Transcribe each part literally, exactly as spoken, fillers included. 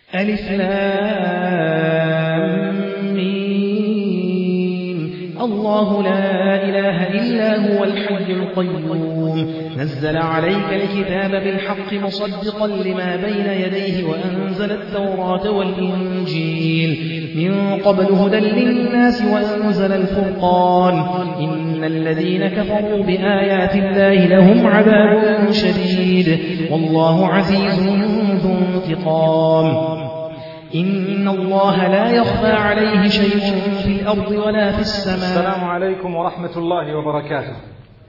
ألف لام ميم الله لا إله إلا هو الحي القيوم نزل عليك الكتاب بالحق مصدقا لما بين يديه وأنزل التوراة والإنجيل من قبل هدى للناس وأنزل الفرقان إن الذين كفروا بآيات الله لهم عذاب شديد والله عزيز ذو انتقام إن الله لا يخفى عليه شيء في الأرض ولا في السماء. السلام عليكم ورحمة الله وبركاته.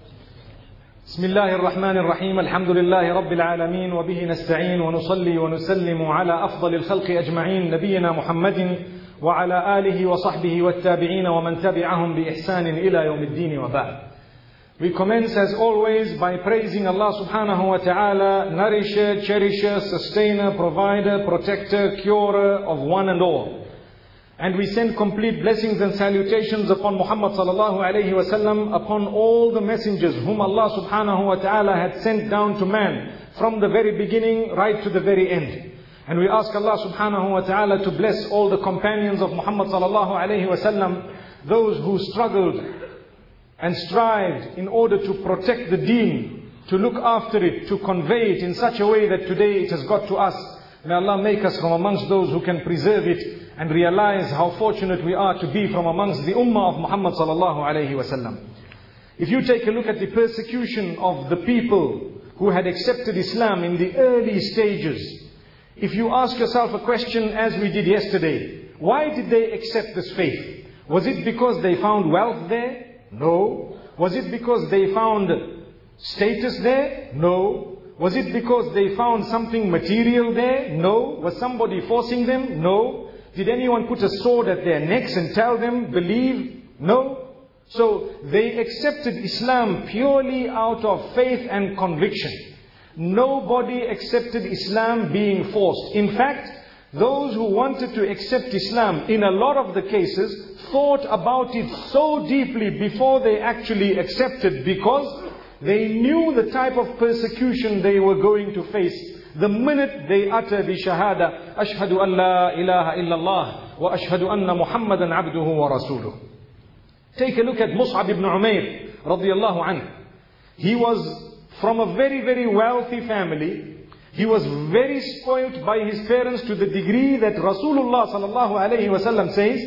بسم الله الرحمن الرحيم. الحمد لله رب العالمين وبه نستعين ونصلي ونسلم على أفضل الخلق أجمعين نبينا محمد وعلى آله وصحبه والتابعين ومن تبعهم بإحسان إلى يوم الدين وبعد. We commence as always by praising Allah subhanahu wa ta'ala, nourisher, cherisher, sustainer, provider, protector, curer of one and all. And we send complete blessings and salutations upon Muhammad sallallahu alayhi wa sallam, upon all the messengers whom Allah subhanahu wa ta'ala had sent down to man from the very beginning right to the very end. And we ask Allah subhanahu wa ta'ala to bless all the companions of Muhammad sallallahu alayhi wa sallam, those who struggled and strived in order to protect the deen, to look after it, to convey it in such a way that today it has got to us. May Allah make us from amongst those who can preserve it and realize how fortunate we are to be from amongst the ummah of Muhammad sallallahu alayhi wa sallam. If you take a look at the persecution of the people who had accepted Islam in the early stages, if you ask yourself a question as we did yesterday, why did they accept this faith? Was it because they found wealth there? No. Was it because they found status there? No. Was it because they found something material there? No. Was somebody forcing them? No. Did anyone put a sword at their necks and tell them, believe? No. So they accepted Islam purely out of faith and conviction. Nobody accepted Islam being forced. In fact, those who wanted to accept Islam, in a lot of the cases, thought about it so deeply before they actually accepted, because they knew the type of persecution they were going to face the minute they utter the shahada, ashhadu an la ilaha illallah wa ashhadu anna muhammadan abduhu wa rasuluh. Take a look at Mus'ab ibn Umair radiyallahu anhu. He was from a very very wealthy family. He was very spoilt by his parents to the degree that Rasulullah sallallahu alayhi wa sallam says,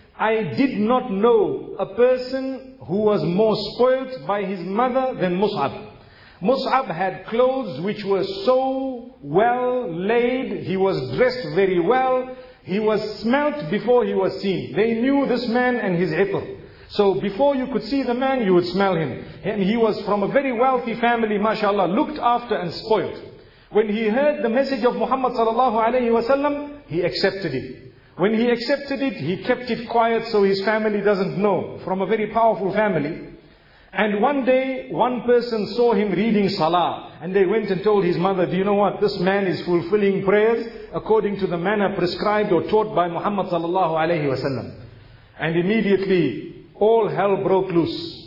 I did not know a person who was more spoilt by his mother than Mus'ab. Mus'ab had clothes which were so well laid. He was dressed very well. He was smelt before he was seen. They knew this man and his itr. So before you could see the man, you would smell him. And he was from a very wealthy family, mashallah, looked after and spoilt. When he heard the message of Muhammad sallallahu alayhi wa sallam, he accepted it. When he accepted it, he kept it quiet so his family doesn't know. From a very powerful family. And one day, one person saw him reading salah. And they went and told his mother, do you know what? This man is fulfilling prayers according to the manner prescribed or taught by Muhammad sallallahu alayhi wa sallam. And immediately, all hell broke loose.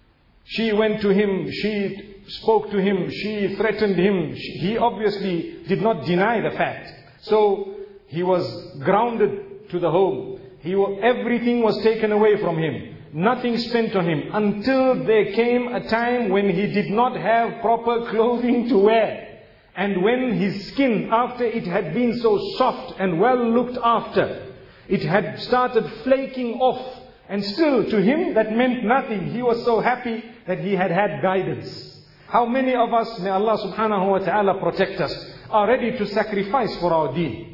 She went to him, she spoke to him, she threatened him. He obviously did not deny the fact. So he was grounded to the home. He, everything was taken away from him. Nothing spent on him, until there came a time when he did not have proper clothing to wear. And when his skin, after it had been so soft and well looked after, it had started flaking off. And still to him that meant nothing. He was so happy that he had had guidance. How many of us, may Allah subhanahu wa ta'ala protect us, are ready to sacrifice for our deen?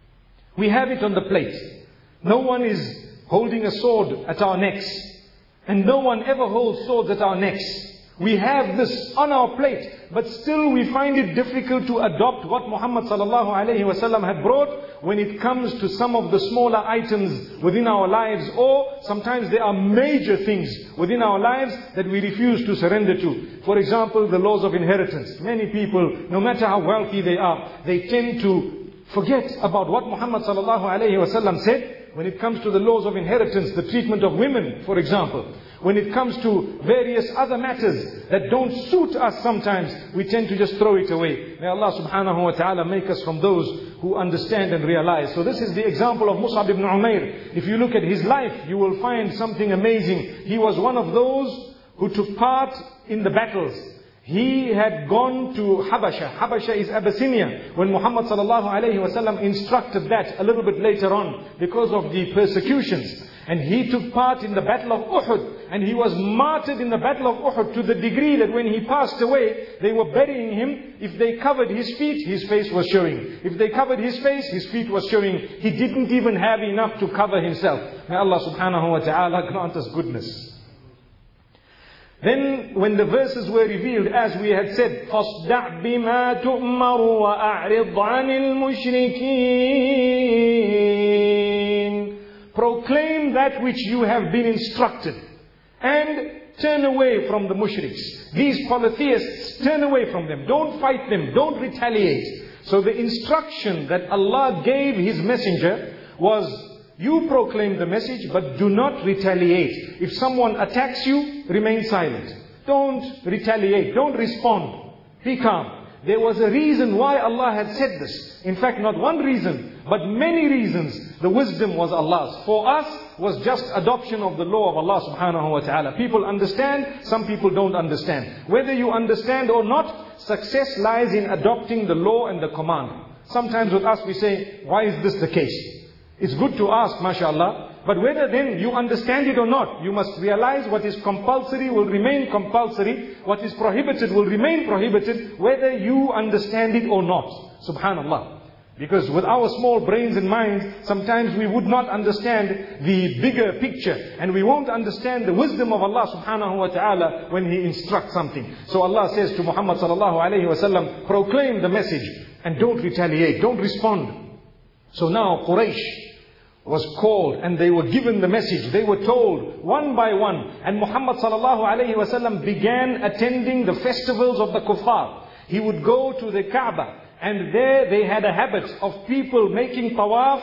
We have it on the plate. No one is holding a sword at our necks. And no one ever holds swords at our necks. We have this on our plate. But still we find it difficult to adopt what Muhammad sallallahu alayhi wa sallam had brought when it comes to some of the smaller items within our lives. Or sometimes there are major things within our lives that we refuse to surrender to. For example, the laws of inheritance. Many people, no matter how wealthy they are, they tend to forget about what Muhammad sallallahu alayhi wa sallam said when it comes to the laws of inheritance, the treatment of women, for example. When it comes to various other matters that don't suit us sometimes, we tend to just throw it away. May Allah subhanahu wa ta'ala make us from those who understand and realize. So this is the example of Mus'ab ibn Umair. If you look at his life, you will find something amazing. He was one of those who took part in the battles. He had gone to Habasha. Habasha is Abyssinia. When Muhammad sallallahu alayhi wa sallam instructed that a little bit later on because of the persecutions. And he took part in the battle of Uhud. And he was martyred in the battle of Uhud to the degree that when he passed away, they were burying him. If they covered his feet, his face was showing. If they covered his face, his feet was showing. He didn't even have enough to cover himself. May Allah subhanahu wa ta'ala grant us goodness. Then when the verses were revealed, as we had said, فَاصْدَعْ بِمَا تُؤْمَرُ وَأَعْرِضْ عَنِ الْمُشْرِكِينَ. Proclaim that which you have been instructed and turn away from the mushriks. These polytheists, turn away from them. Don't fight them. Don't retaliate. So the instruction that Allah gave His messenger was, you proclaim the message, but do not retaliate. If someone attacks you, remain silent. Don't retaliate. Don't respond. Be calm. There was a reason why Allah had said this. In fact, not one reason, but many reasons. The wisdom was Allah's. For us, was just adoption of the law of Allah subhanahu wa ta'ala. People understand, some people don't understand. Whether you understand or not, success lies in adopting the law and the command. Sometimes with us we say, why is this the case? It's good to ask, mashallah, but whether then you understand it or not, you must realize what is compulsory will remain compulsory, what is prohibited will remain prohibited, whether you understand it or not. Subhanallah. Because with our small brains and minds, sometimes we would not understand the bigger picture, and we won't understand the wisdom of Allah subhanahu wa ta'ala when He instructs something. So Allah says to Muhammad sallallahu alayhi wa sallam, proclaim the message and don't retaliate, don't respond. So now Quraysh was called and they were given the message. They were told one by one. And Muhammad sallallahu alayhi wa sallam began attending the festivals of the kuffar. He would go to the Kaaba, and there they had a habit of people making tawaf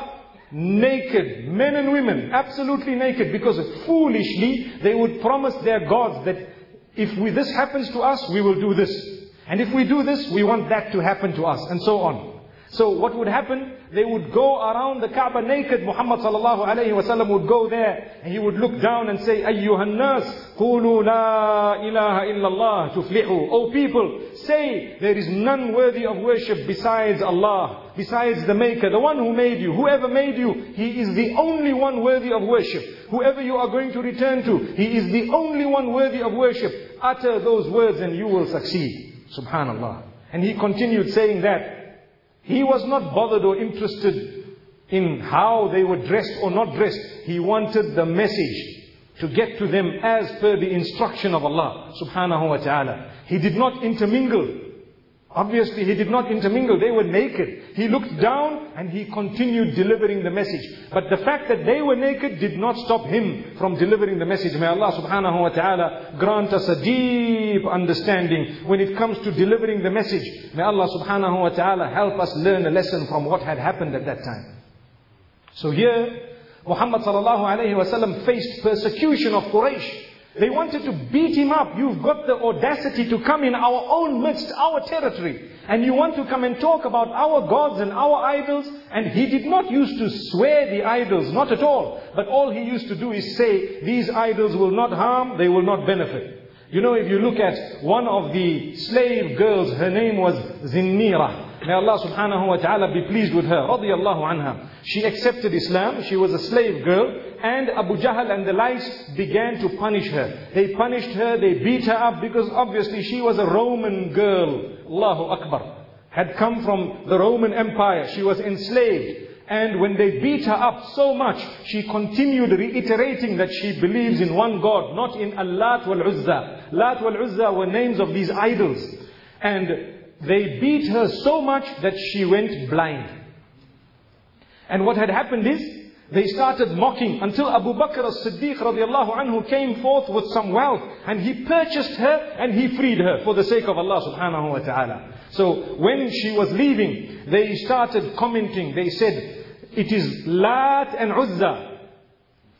naked, men and women, absolutely naked, because foolishly they would promise their gods that if we, this happens to us, we will do this. And if we do this, we want that to happen to us, and so on. So what would happen? They would go around the Kaaba naked. Muhammad sallallahu alayhi wa sallam would go there and he would look down and say, Ayyuhan nas, qulu la ilaha illallah tuflihu. O people, say there is none worthy of worship besides Allah, besides the Maker, the one who made you. Whoever made you, He is the only one worthy of worship. Whoever you are going to return to, He is the only one worthy of worship. Utter those words and you will succeed. Subhanallah. And he continued saying that. He was not bothered or interested in how they were dressed or not dressed. He wanted the message to get to them as per the instruction of Allah subhanahu wa ta'ala. He did not intermingle. Obviously he did not intermingle. They were naked. He looked down and he continued delivering the message. But the fact that they were naked did not stop him from delivering the message. May Allah subhanahu wa ta'ala grant us a deep understanding when it comes to delivering the message. May Allah subhanahu wa ta'ala help us learn a lesson from what had happened at that time. So here, Muhammad sallallahu alayhi wa sallam faced persecution of Quraysh. They wanted to beat him up. You've got the audacity to come in our own midst, our territory. And you want to come and talk about our gods and our idols. And he did not used to swear the idols, not at all. But all he used to do is say, these idols will not harm, they will not benefit. You know, if you look at one of the slave girls, her name was Zinnira. May Allah subhanahu wa ta'ala be pleased with her. Radiyallahu anha. She accepted Islam. She was a slave girl. And Abu Jahl and the likes began to punish her. They punished her. They beat her up because obviously she was a Roman girl. Allahu Akbar. Had come from the Roman Empire. She was enslaved. And when they beat her up so much, she continued reiterating that she believes in one God, not in Al-Lat wal-Uzza. Lat wal-Uzza were names of these idols. And they beat her so much that she went blind. And what had happened is, they started mocking until Abu Bakr as-Siddiq radiallahu anhu came forth with some wealth. And he purchased her and he freed her for the sake of Allah subhanahu wa ta'ala. So when she was leaving, they started commenting. They said, it is Lat and Uzza.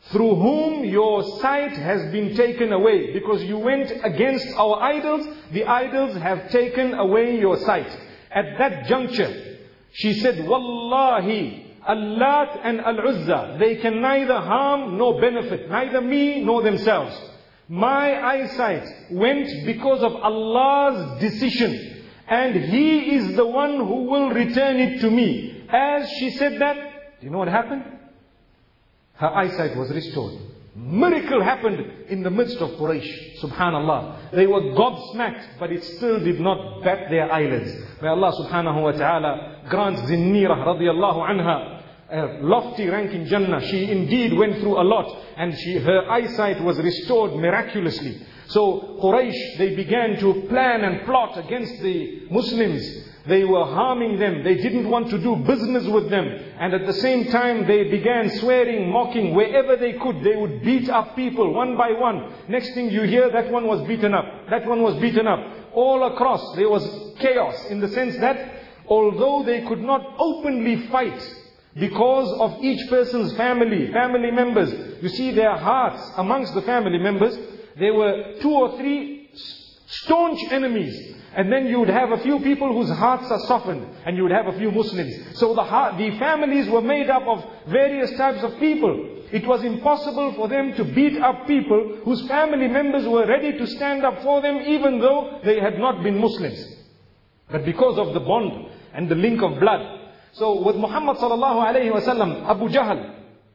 through whom your sight has been taken away. Because you went against our idols, the idols have taken away your sight. At that juncture, she said, Wallahi, Al-Lat and Al-Uzza, they can neither harm nor benefit, neither me nor themselves. My eyesight went because of Allah's decision, and He is the one who will return it to me. As she said that, do you know what happened? Her eyesight was restored. Miracle happened in the midst of Quraysh. Subhanallah. They were gobsmacked, but it still did not bat their eyelids. May Allah subhanahu wa ta'ala grant Zinnira radiallahu anha a lofty rank in Jannah. She indeed went through a lot, and she, her eyesight was restored miraculously. So Quraysh, they began to plan and plot against the Muslims. They were harming them. They didn't want to do business with them. And at the same time, they began swearing, mocking. Wherever they could, they would beat up people one by one. Next thing you hear, that one was beaten up. That one was beaten up. All across, there was chaos, in the sense that although they could not openly fight because of each person's family, family members, you see their hearts amongst the family members, there were two or three staunch enemies. And then you would have a few people whose hearts are softened, and you would have a few Muslims. So the, heart, the families were made up of various types of people. It was impossible for them to beat up people whose family members were ready to stand up for them, even though they had not been Muslims. But because of the bond and the link of blood. So with Muhammad sallallahu alayhi wa sallam, Abu Jahl,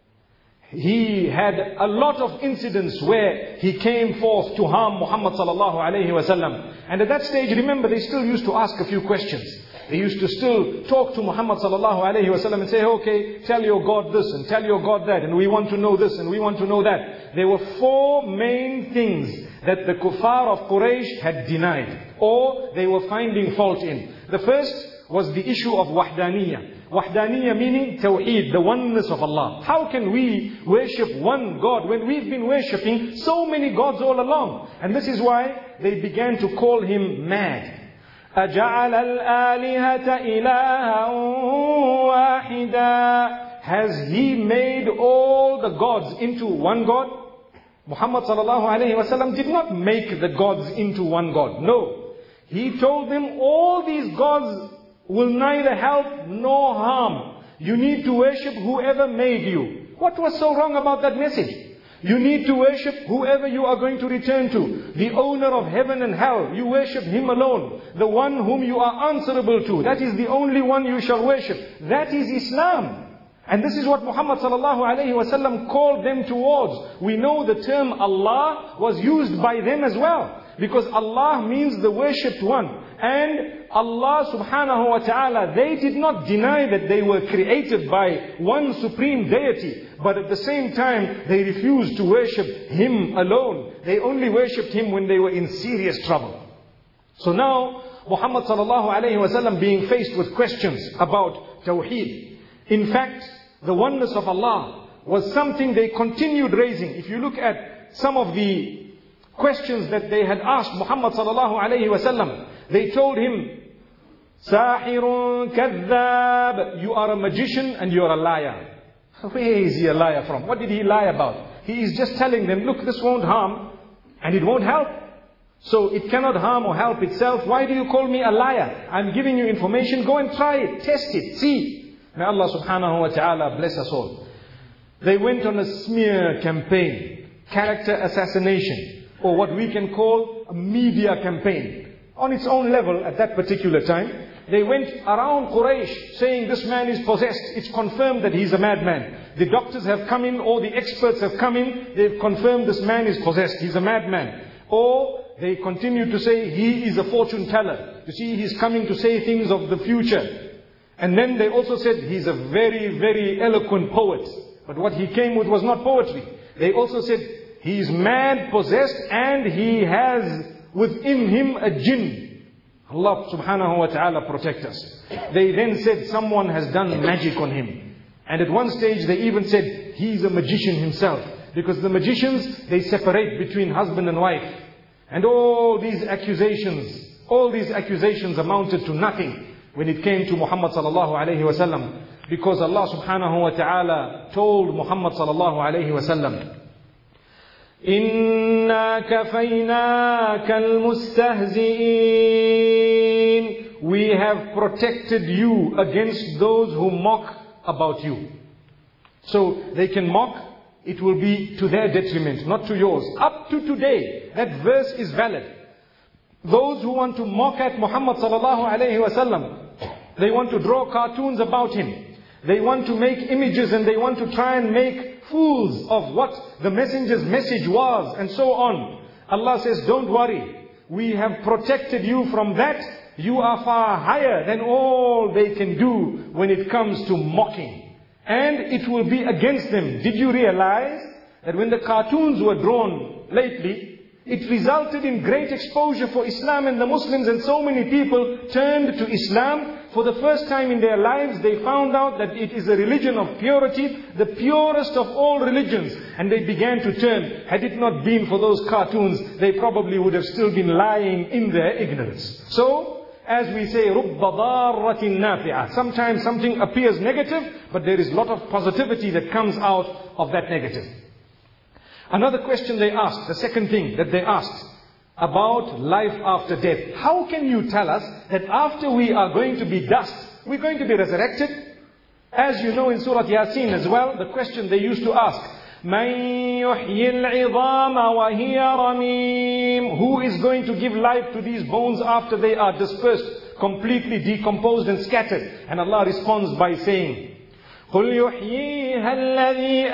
he had a lot of incidents where he came forth to harm Muhammad sallallahu alayhi wa sallam. And at that stage, remember, they still used to ask a few questions. They used to still talk to Muhammad sallallahu alayhi wa sallam and say, okay, tell your God this and tell your God that, and we want to know this and we want to know that. There were four main things that the kuffar of Quraysh had denied, or they were finding fault in. The first was the issue of wahdaniyah. Wahdaniyah meaning Tawheed, the oneness of Allah. How can we worship one God when we've been worshipping so many gods all along? And this is why they began to call him mad. أَجَعَلَ الْآلِهَةَ إِلَهًا وَاحِدًا. Has he made all the gods into one God? Muhammad sallallahu alayhi wa sallam did not make the gods into one God. No. He told them all these gods will neither help nor harm. You need to worship whoever made you. What was so wrong about that message? You need to worship whoever you are going to return to. The owner of heaven and hell. You worship Him alone. The one whom you are answerable to. That is the only one you shall worship. That is Islam. And this is what Muhammad sallallahu alayhi wa sallam called them towards. We know the term Allah was used by them as well. Because Allah means the worshipped one. And Allah subhanahu wa ta'ala, they did not deny that they were created by one supreme deity. But at the same time, they refused to worship Him alone. They only worshipped Him when they were in serious trouble. So now, Muhammad sallallahu alayhi wa sallam being faced with questions about Tawheed. In fact, the oneness of Allah was something they continued raising. If you look at some of the questions that they had asked Muhammad sallallahu alayhi wa sallam, they told him, Sahirun kadhab, you are a magician and you are a liar. Where is he a liar from? What did he lie about? He is just telling them, look, this won't harm and it won't help. So it cannot harm or help itself. Why do you call me a liar? I'm giving you information. Go and try it. Test it. See. May Allah subhanahu wa ta'ala bless us all. They went on a smear campaign. Character assassination. Or what we can call a media campaign. On its own level at that particular time. They went around Quraysh saying this man is possessed. It's confirmed that he's a madman. The doctors have come in, or the experts have come in. They've confirmed this man is possessed. He's a madman. Or they continue to say he is a fortune teller. You see, he's coming to say things of the future. And then they also said he's a very, very eloquent poet. But what he came with was not poetry. They also said he's mad, possessed, and he has within him a jinn. Allah subhanahu wa ta'ala protect us. They then said someone has done magic on him. And at one stage they even said he's a magician himself. Because the magicians, they separate between husband and wife. And all these accusations, all these accusations amounted to nothing when it came to Muhammad sallallahu alayhi wa sallam. Because Allah subhanahu wa ta'ala told Muhammad sallallahu alayhi wa sallam, إِنَّا كَفَيْنَاكَ الْمُسْتَهْزِئِينَ. We have protected you against those who mock about you. So they can mock, it will be to their detriment, not to yours. Up to today, that verse is valid. Those who want to mock at Muhammad sallallahu alayhi wa sallam, they want to draw cartoons about him. They want to make images and they want to try and make fools of what the messenger's message was and so on. Allah says, don't worry. We have protected you from that. You are far higher than all they can do when it comes to mocking. And it will be against them. Did you realize that when the cartoons were drawn lately, it resulted in great exposure for Islam and the Muslims, and so many people turned to Islam. For the first time in their lives, they found out that it is a religion of purity, the purest of all religions. And they began to turn. Had it not been for those cartoons, they probably would have still been lying in their ignorance. So, as we say, رُبَّ ضَارَّةٍ نَافِعَةٍ. Sometimes something appears negative, but there is a lot of positivity that comes out of that negative. Another question they asked, the second thing that they asked, about life after death. How can you tell us that after we are going to be dust, we're going to be resurrected? As you know in Surah Yasin as well, the question they used to ask, مَنْ يُحْيِي الْعِظَامَ وَهِيَ رَمِيمٌ. Who is going to give life to these bones after they are dispersed, completely decomposed and scattered? And Allah responds by saying, قُلْ يُحْيِيهَا الَّذِي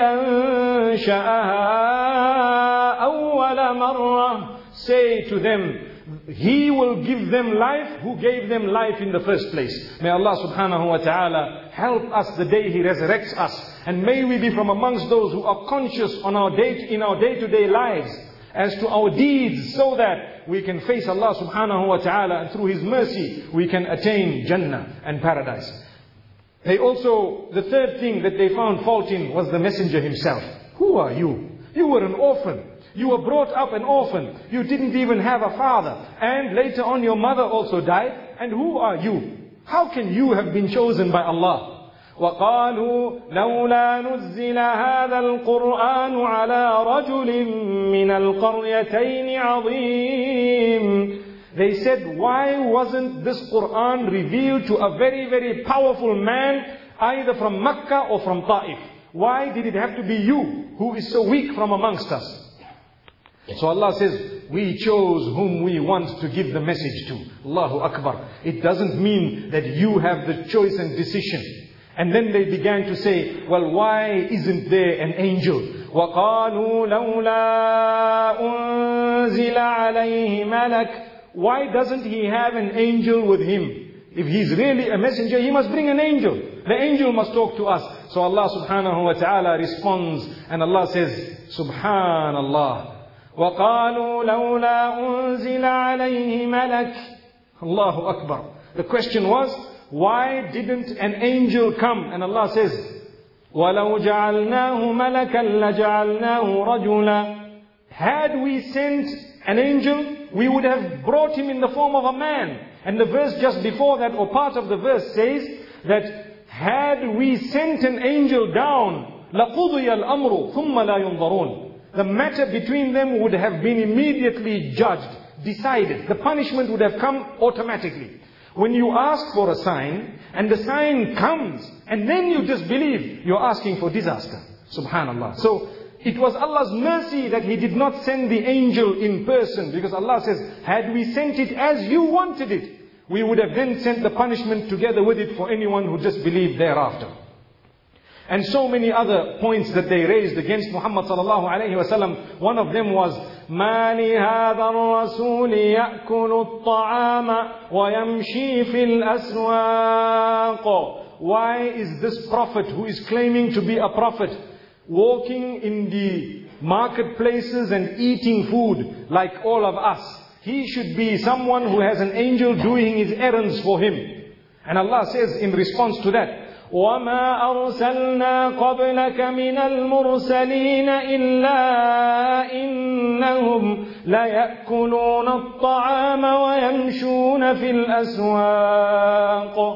أَنْشَأَهَا أَوَّلَ مَرَّةٍ. Say to them, He will give them life who gave them life in the first place. May Allah subhanahu wa ta'ala help us the day He resurrects us. And may we be from amongst those who are conscious on our day, in our day-to-day lives as to our deeds, so that we can face Allah subhanahu wa ta'ala, and through His mercy we can attain Jannah and paradise. They also, the third thing that they found fault in was the messenger himself. Who are you? You were an orphan. You were brought up an orphan. You didn't even have a father. And later on your mother also died. And who are you? How can you have been chosen by Allah? وَقَالُوا لَوْلَا نُزِّلَ هَذَا الْقُرْآنُ عَلَى رَجُلٍ مِّنَ الْقَرْيَتَيْنِ عَظِيمٍ. They said, why wasn't this Qur'an revealed to a very, very powerful man, either from Makkah or from Ta'if? Why did it have to be you, who is so weak from amongst us? So Allah says, we chose whom we want to give the message to. Allahu Akbar. It doesn't mean that you have the choice and decision. And then they began to say, well, why isn't there an angel? وَقَالُوا لَوْلَا أُنزِلَ عَلَيْهِ مَلَكٌ. Why doesn't he have an angel with him? If he's really a messenger, he must bring an angel. The angel must talk to us. So Allah subhanahu wa ta'ala responds, and Allah says, Subhanallah. وَقَالُوا لَوْلَا أُنزِلَ عَلَيْهِ مَلَكٌ. Allahu Akbar. The question was, why didn't an angel come? And Allah says, وَلَوْ جَعَلْنَاهُ مَلَكًا لَجَعَلْنَاهُ رَجُلًا. Had we sent an angel, we would have brought him in the form of a man. And the verse just before that, or part of the verse, says that had we sent an angel down, لَقُضِيَ الْأَمْرُ ثُمَّ لَا يُنظَرُونَ. The matter between them would have been immediately judged, decided. The punishment would have come automatically. When you ask for a sign, and the sign comes, and then you disbelieve, you're asking for disaster. Subhanallah. So, it was Allah's mercy that He did not send the angel in person. Because Allah says, had we sent it as you wanted it, we would have then sent the punishment together with it for anyone who disbelieved thereafter. And so many other points that they raised against Muhammad sallallahu alayhi wa sallam. One of them was, مَا لِهَذَا الرَّسُولِ يَأْكُلُ الطَّعَامَ وَيَمْشِي فِي الْأَسْوَاقِ. Why is this prophet, who is claiming to be a prophet, walking in the marketplaces and eating food like all of us? He should be someone who has an angel doing his errands for him. And Allah says in response to that, وَمَا أَرْسَلْنَا قَبْلَكَ مِنَ الْمُرْسَلِينَ إِلَّا إِنَّهُمْ لَيَأْكُلُونَ الطَّعَامَ وَيَمْشُونَ فِي الْأَسْوَاقِ.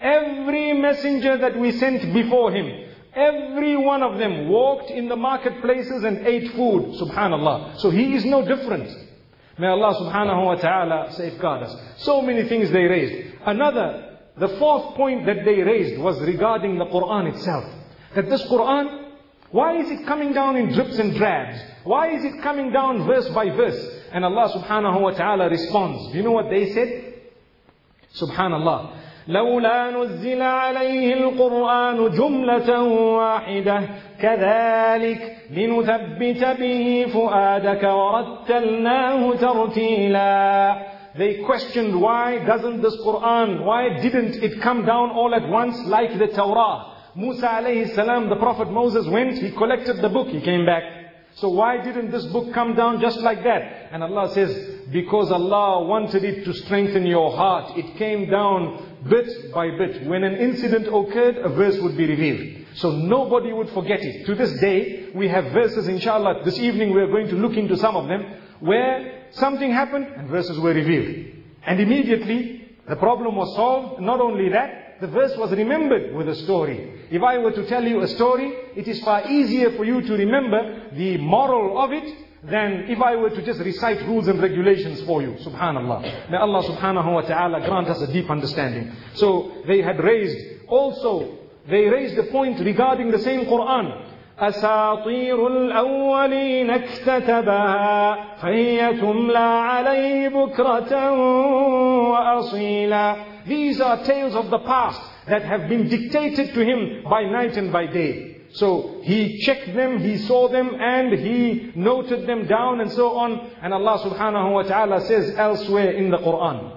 Every messenger that we sent before him, every one of them walked in the marketplaces and ate food. Subhanallah. So he is no different. May Allah subhanahu wa ta'ala safeguard us. So many things they raised. Another, the fourth point that they raised was regarding the Quran itself. That this Quran, why is it coming down in drips and drabs? Why is it coming down verse by verse? And Allah subhanahu wa ta'ala responds. Do you know what they said? Subhanallah. لولا نزل عليه القرآن جملة واحدة كذلك لنثبت به فؤادك ورتلناه ترتيلا. They questioned, why doesn't this Quran, why didn't it come down all at once like the Torah? Musa alayhi salam, the Prophet Moses went, he collected the book, he came back. So why didn't this book come down just like that? And Allah says, because Allah wanted it to strengthen your heart. It came down bit by bit. When an incident occurred, a verse would be revealed. So nobody would forget it. To this day, we have verses, inshallah. This evening we are going to look into some of them, where something happened and verses were revealed. And immediately, the problem was solved. Not only that, the verse was remembered with a story. If I were to tell you a story, it is far easier for you to remember the moral of it than if I were to just recite rules and regulations for you. Subhanallah. May Allah subhanahu wa ta'ala grant us a deep understanding. So they had raised, also, they raised a point regarding the same Quran. أساطير الأولين اكتتبها فهي تملى عليه بكرة وأصيلا. These are tales of the past that have been dictated to him by night and by day. So he checked them, he saw them, and he noted them down and so on. And Allah subhanahu wa ta'ala says elsewhere in the Quran,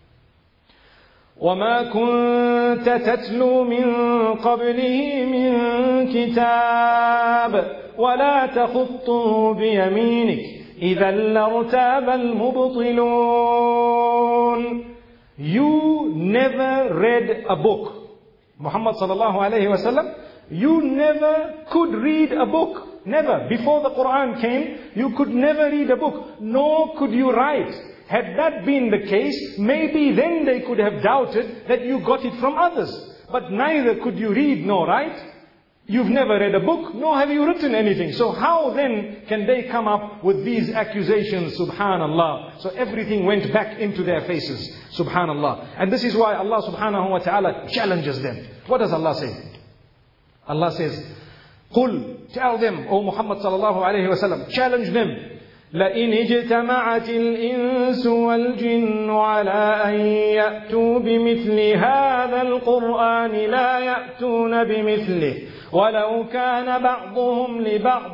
وَمَا كُنْتَ تَتْلُو مِنْ قَبْلِهِ مِنْ كِتَابٍ وَلَا تَخُطُّهُ بِيَمِينِكَ إِذًا لَارْتَابَ الْمُبْطِلُونَ. You never read a book. Muhammad sallallahu alayhi wa sallam, you never could read a book. Never. Before the Quran came, you could never read a book. Nor could you write. Had that been the case, maybe then they could have doubted that you got it from others. But neither could you read nor write. You've never read a book, nor have you written anything. So how then can they come up with these accusations? Subhanallah. So everything went back into their faces. Subhanallah. And this is why Allah subhanahu wa ta'ala challenges them. What does Allah say? Allah says, قُلْ, tell them, O Muhammad sallallahu alayhi wa sallam, challenge them. لئن اجتمعت الإنس والجن على أن يأتوا بمثل هذا القرآن لا يأتون بمثله ولو كان بعضهم لبعض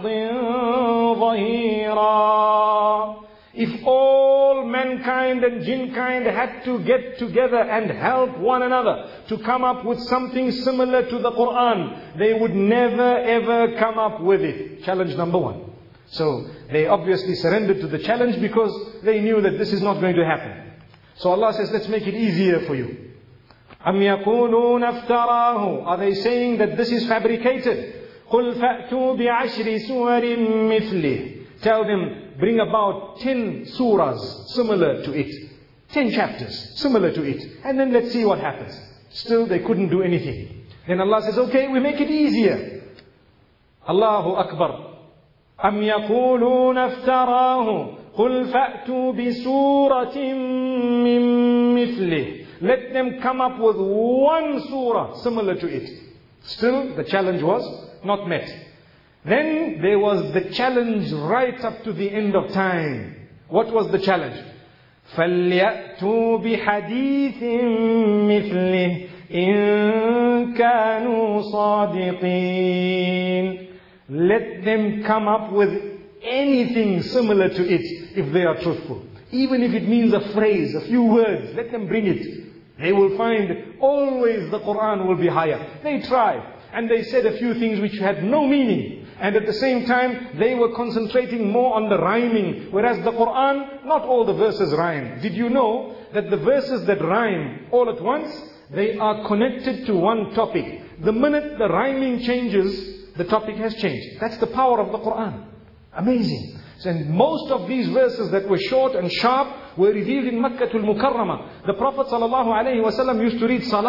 ظهيرا. If all mankind and jinnkind had to get together and help one another to come up with something similar to the Quran, they would never ever come up with it. Challenge number one. So they obviously surrendered to the challenge because they knew that this is not going to happen. So Allah says, let's make it easier for you. أَمْ يَقُولُونَ افْتَرَاهُ. Are they saying that this is fabricated? قُلْ فَأْتُوا بِعَشْرِ سُوَرٍ مِثْلِهِ. Tell them, bring about ten surahs similar to it. Ten chapters similar to it. And then let's see what happens. Still they couldn't do anything. Then Allah says, okay, we make it easier. Allahu Akbar. أَمْ يَقُولُونَ افْتَرَاهُ قُلْ فَأْتُوا بِسُورَةٍ مِّن مِثْلِهِ. Let them come up with one surah similar to it. Still, the challenge was not met. Then there was the challenge right up to the end of time. What was the challenge? فَلْيَأْتُوا بِحَدِيثٍ مِثْلِهِ إِن كَانُوا صَادِقِينَ. Let them come up with anything similar to it if they are truthful. Even if it means a phrase, a few words, let them bring it. They will find always the Quran will be higher. They tried and they said a few things which had no meaning. And at the same time, they were concentrating more on the rhyming. Whereas the Quran, not all the verses rhyme. Did you know that the verses that rhyme all at once, they are connected to one topic. The minute the rhyming changes, the topic has changed. That's the power of the Quran. Amazing. And most of these verses that were short and sharp were revealed in Makkah al-Mukarramah. The Prophet sallallahu alaihi wasallam used to read Salah.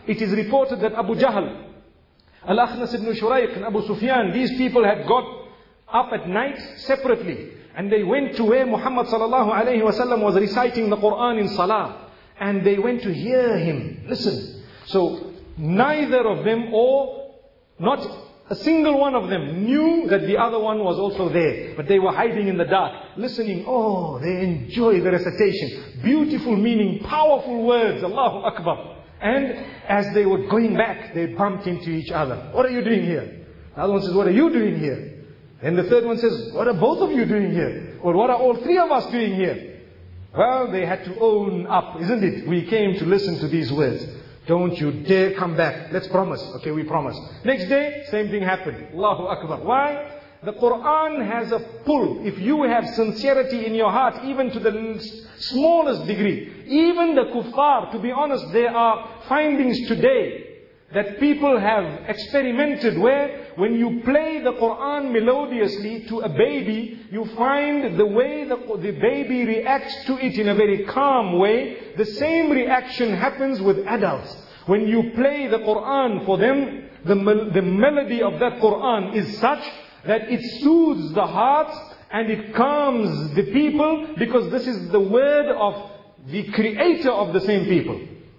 it is reported that Abu Jahl, Al-Akhnas ibn Shuraiq and Abu Sufyan, these people had got up at night separately. And they went to where Muhammad sallallahu alayhi wasallam was reciting the Quran in Salah. And they went to hear him. Listen. So neither of them, or not a single one of them, knew that the other one was also there. But they were hiding in the dark, listening. Oh, they enjoy the recitation. Beautiful meaning, powerful words. Allahu Akbar. And as they were going back, they bumped into each other. What are you doing here? The other one says, what are you doing here? And the third one says, what are both of you doing here? Or what are all three of us doing here? Well, they had to own up, isn't it? We came to listen to these words. Don't you dare come back. Let's promise. Okay, we promise. Next day, same thing happened. Allahu Akbar. Why? The Quran has a pull. If you have sincerity in your heart, even to the smallest degree, even the kuffar, to be honest, there are findings today that people have experimented where when you play the Quran melodiously to a baby, you find the way the, the baby reacts to it in a very calm way. The same reaction happens with adults. When you play the Quran for them, the, the melody of that Quran is such that it soothes the hearts and it calms the people, because this is the word of the creator of the same people.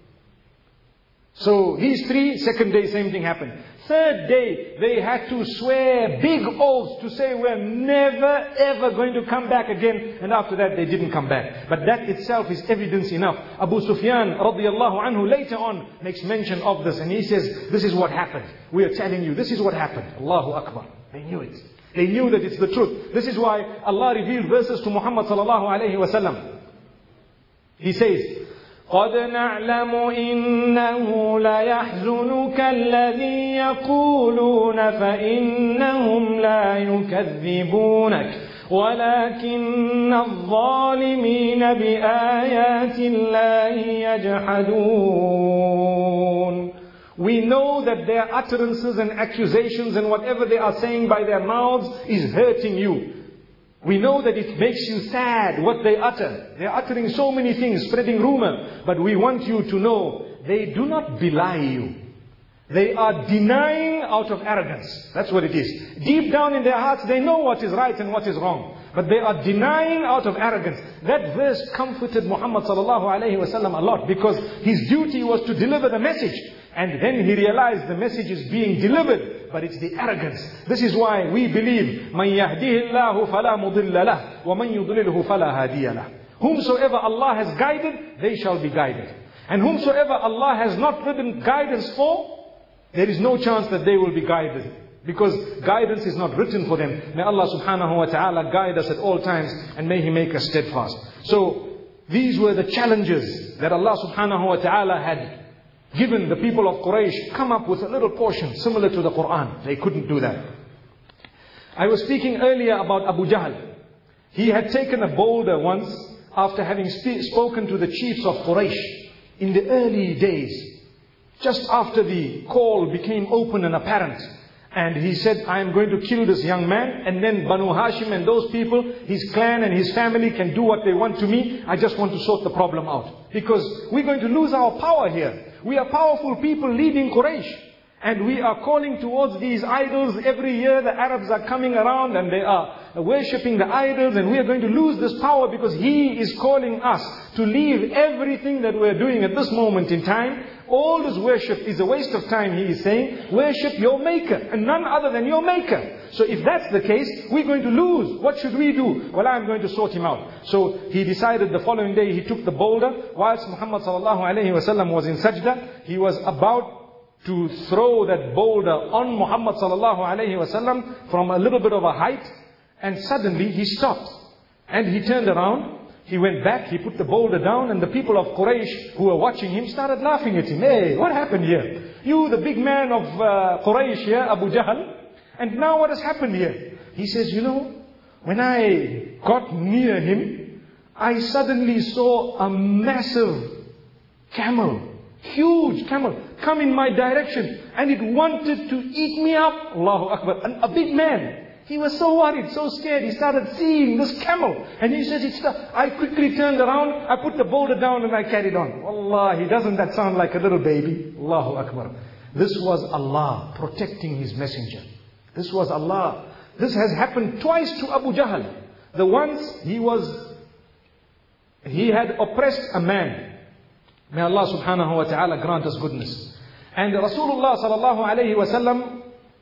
So these three, second day same thing happened. Third day, they had to swear big oaths to say we're never ever going to come back again. And after that they didn't come back. But that itself is evidence enough. Abu Sufyan radiallahu anhu later on makes mention of this, and he says, this is what happened. We are telling you, this is what happened. Allahu Akbar. They knew it. They knew that it's the truth. This is why Allah revealed verses to Muhammad sallallahu alayhi wa sallam. He says, قَدْ نَعْلَمُ إِنَّهُ لَيَحْزُنُكَ الَّذِي يَقُولُونَ فَإِنَّهُمْ لَا يُكَذِّبُونَكَ وَلَكِنَّ الظَّالِمِينَ بِآيَاتِ اللَّهِ يَجْحَدُونَ. We know that their utterances and accusations and whatever they are saying by their mouths is hurting you. We know that it makes you sad what they utter. They are uttering so many things, spreading rumor. But we want you to know, they do not belie you. They are denying out of arrogance. That's what it is. Deep down in their hearts, they know what is right and what is wrong. But they are denying out of arrogance. That verse comforted Muhammad sallallahu alayhi wa sallam a lot, because his duty was to deliver the message. And then he realized the message is being delivered, but it's the arrogance. This is why we believe, مَنْ يَهْدِهِ اللَّهُ فَلَا مُضِلَّ لَهُ وَمَنْ يُضْلِلْهُ فَلَا هَادِيَ لَهُ. Whomsoever Allah has guided, they shall be guided. And whomsoever Allah has not given guidance for, there is no chance that they will be guided. Because guidance is not written for them. May Allah subhanahu wa ta'ala guide us at all times, and may He make us steadfast. So, these were the challenges that Allah subhanahu wa ta'ala had given the people of Quraysh. Come up with a little portion similar to the Quran. They couldn't do that. I was speaking earlier about Abu Jahl. He had taken a boulder once after having sp- spoken to the chiefs of Quraysh in the early days, just after the call became open and apparent. And he said, I am going to kill this young man, and then Banu Hashim and those people, his clan and his family can do what they want to me. I just want to sort the problem out. Because we're going to lose our power here. We are powerful people leading Quraysh. And we are calling towards these idols. Every year the Arabs are coming around and they are worshipping the idols. And we are going to lose this power because he is calling us to leave everything that we are doing at this moment in time. All this worship is a waste of time, he is saying. Worship your Maker and none other than your Maker. So if that's the case, we're going to lose. What should we do? Well, I'm going to sort him out. So he decided the following day, he took the boulder. Whilst Muhammad sallallahu alayhi wa sallam was in sajda, he was about to throw that boulder on Muhammad sallallahu alayhi wa sallam from a little bit of a height. And suddenly he stopped. And he turned around. He went back, he put the boulder down, and the people of Quraysh who were watching him started laughing at him. Hey, what happened here? You, the big man of uh, Quraysh here, Abu Jahl, and now what has happened here? He says, you know, when I got near him, I suddenly saw a massive camel, huge camel, come in my direction, and it wanted to eat me up. Allahu Akbar. A big man. He was so worried, so scared. He started seeing this camel. And he says, it's the, I quickly turned around, I put the boulder down and I carried on. Wallahi, doesn't that sound like a little baby? Allahu Akbar. This was Allah protecting His messenger. This was Allah. This has happened twice to Abu Jahl. The once he was, he had oppressed a man. May Allah subhanahu wa ta'ala grant us goodness. And Rasulullah sallallahu alayhi wa sallam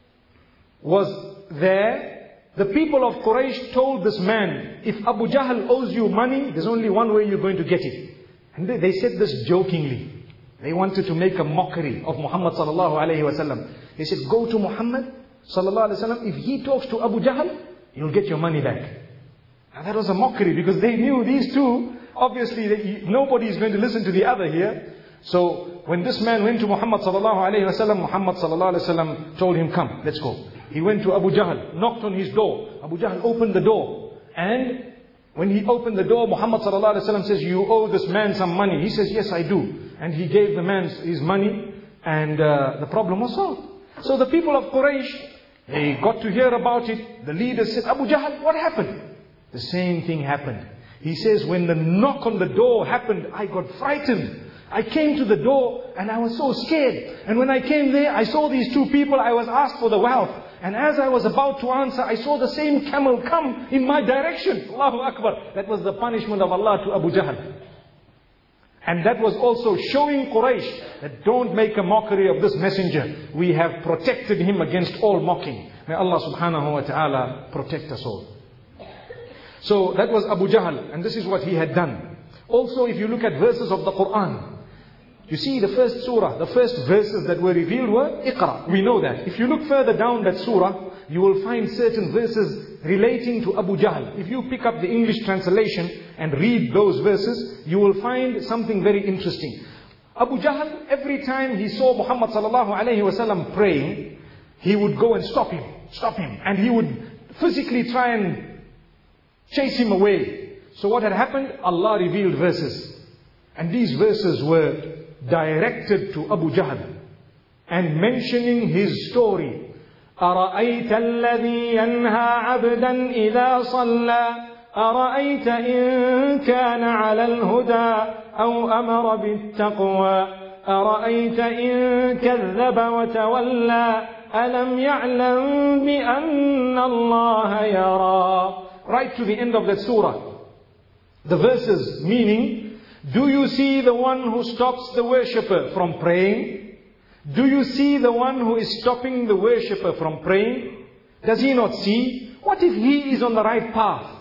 was there. The people of Quraysh told this man, if Abu Jahl owes you money, there's only one way you're going to get it. And they, they said this jokingly. They wanted to make a mockery of Muhammad sallallahu alayhi wa sallam. They said, go to Muhammad sallallahu alayhi wa sallam. If he talks to Abu Jahl, you'll get your money back. Now that was a mockery because they knew these two, obviously they, nobody is going to listen to the other here. So when this man went to Muhammad sallallahu alayhi wa sallam, Muhammad sallallahu alayhi wa sallam told him, come, let's go. He went to Abu Jahl, knocked on his door. Abu Jahl opened the door. And when he opened the door, Muhammad sallallahu alayhi wa sallam says, you owe this man some money. He says, yes, I do. And he gave the man his money and uh, the problem was solved. So the people of Quraysh, they got to hear about it. The leader said, Abu Jahl, what happened? The same thing happened. He says, when the knock on the door happened, I got frightened. I came to the door and I was so scared. And when I came there, I saw these two people. I was asked for the wealth. And as I was about to answer, I saw the same camel come in my direction. Allahu Akbar. That was the punishment of Allah to Abu Jahl. And that was also showing Quraysh that don't make a mockery of this messenger. We have protected him against all mocking. May Allah subhanahu wa ta'ala protect us all. So that was Abu Jahl. And this is what he had done. Also, if you look at verses of the Quran, you see the first surah, the first verses that were revealed were Iqra. We know that. If you look further down that surah, you will find certain verses relating to Abu Jahl. If you pick up the English translation and read those verses, you will find something very interesting. Abu Jahl, every time he saw Muhammad sallallahu alayhi wa sallam praying, he would go and stop him, stop him. And he would physically try and chase him away. So what had happened? Allah revealed verses. And these verses were directed to Abu Jahl and mentioning his story. أَرَأَيْتَ الَّذِي يَنْهَى عَبْدًا إِذَا صَلَّى أَرَأَيْتَ إِن كَانَ عَلَى الْهُدَى أَوْ أَمَرَ بِالتَّقْوَى أَرَأَيْتَ إِن كَذَّبَ وَتَوَلَّى أَلَمْ يَعْلَمْ بِأَنَّ اللَّهَ يَرَى. Right to the end of that surah. The verses meaning, do you see the one who stops the worshipper from praying? Do you see the one who is stopping the worshipper from praying? Does he not see? What if he is on the right path?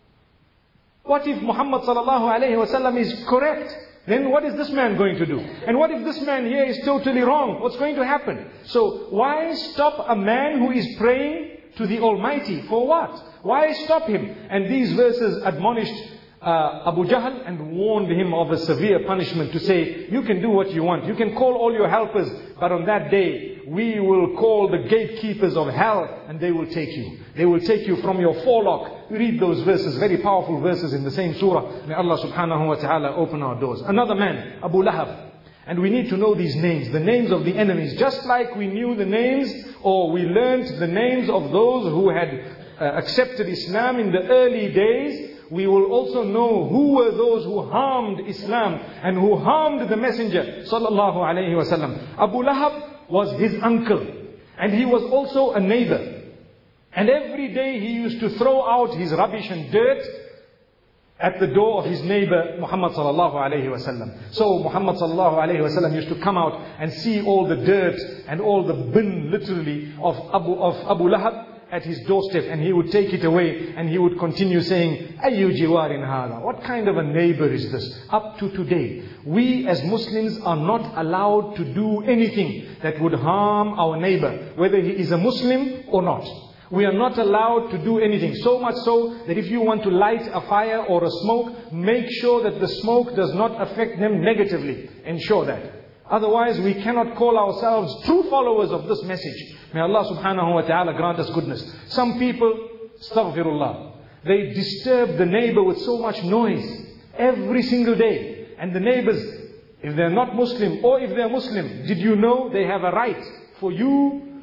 What if Muhammad sallallahu alayhi wa sallam is correct? Then what is this man going to do? And what if this man here is totally wrong? What's going to happen? So why stop a man who is praying to the Almighty? For what? Why stop him? And these verses admonished Uh, Abu Jahl and warned him of a severe punishment to say, you can do what you want. You can call all your helpers, but on that day, we will call the gatekeepers of hell and they will take you. They will take you from your forelock. You read those verses, very powerful verses in the same surah. May Allah subhanahu wa ta'ala open our doors. Another man, Abu Lahab. And we need to know these names, the names of the enemies. Just like we knew the names, or we learnt the names of those who had uh, accepted Islam in the early days, we will also know who were those who harmed Islam and who harmed the Messenger sallallahu alayhi wa sallam. Abu Lahab was his uncle and he was also a neighbor. And every day he used to throw out his rubbish and dirt at the door of his neighbor Muhammad sallallahu alayhi wa sallam. So Muhammad sallallahu alayhi wa sallam used to come out and see all the dirt and all the bin literally of Abu, of Abu Lahab at his doorstep, and he would take it away and he would continue saying, Ayyu jiwarin hada? What kind of a neighbor is this? Up to today, we as Muslims are not allowed to do anything that would harm our neighbor, whether he is a Muslim or not. We are not allowed to do anything. So much so that if you want to light a fire or a smoke, make sure that the smoke does not affect them negatively. Ensure that. Otherwise, we cannot call ourselves true followers of this message. May Allah subhanahu wa ta'ala grant us goodness. Some people, astaghfirullah, they disturb the neighbor with so much noise every single day. And the neighbors, if they're not Muslim or if they're Muslim, did you know they have a right for you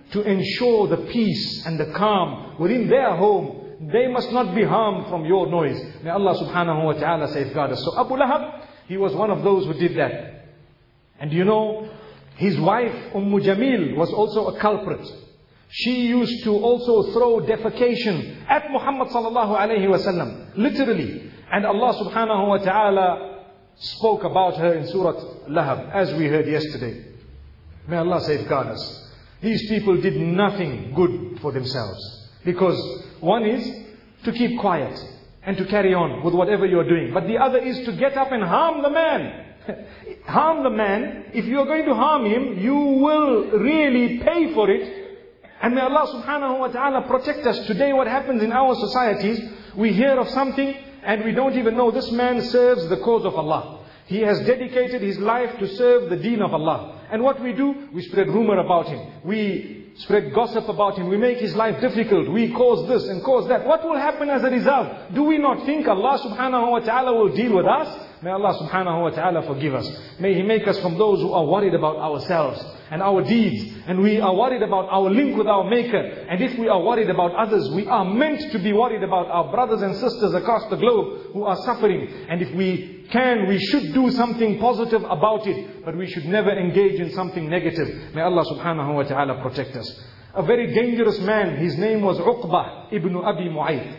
to ensure the peace and the calm within their home. They must not be harmed from your noise. May Allah subhanahu wa ta'ala safeguard us. So Abu Lahab, he was one of those who did that. And you know, his wife Umm Jamil was also a culprit. She used to also throw defecation at Muhammad sallallahu alayhi wa sallam, literally. And Allah subhanahu wa ta'ala spoke about her in Surah Lahab, as we heard yesterday. May Allah safeguard us. These people did nothing good for themselves. Because one is to keep quiet and to carry on with whatever you're doing. But the other is to get up and harm the man. Harm the man. If you're going to harm him, you will really pay for it. And may Allah subhanahu wa ta'ala protect us. Today what happens in our societies, we hear of something and we don't even know this man serves the cause of Allah. He has dedicated his life to serve the deen of Allah. And what we do, we spread rumor about him. We spread gossip about him. We make his life difficult. We cause this and cause that. What will happen as a result? Do we not think Allah subhanahu wa ta'ala will deal with us? May Allah subhanahu wa ta'ala forgive us. May He make us from those who are worried about ourselves and our deeds. And we are worried about our link with our Maker. And if we are worried about others, we are meant to be worried about our brothers and sisters across the globe who are suffering. And if we can, we should do something positive about it. But we should never engage in something negative. May Allah subhanahu wa ta'ala protect us. A very dangerous man, his name was Uqbah ibn Abi Mu'ayth.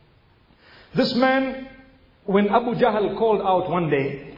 This man, when Abu Jahl called out one day,